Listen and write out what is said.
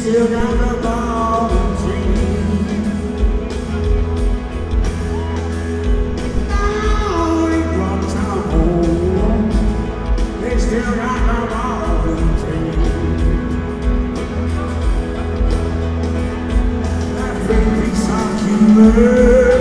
still got the ball and dream. Now we brought town home. They still got the ball and dream. That big piece of human.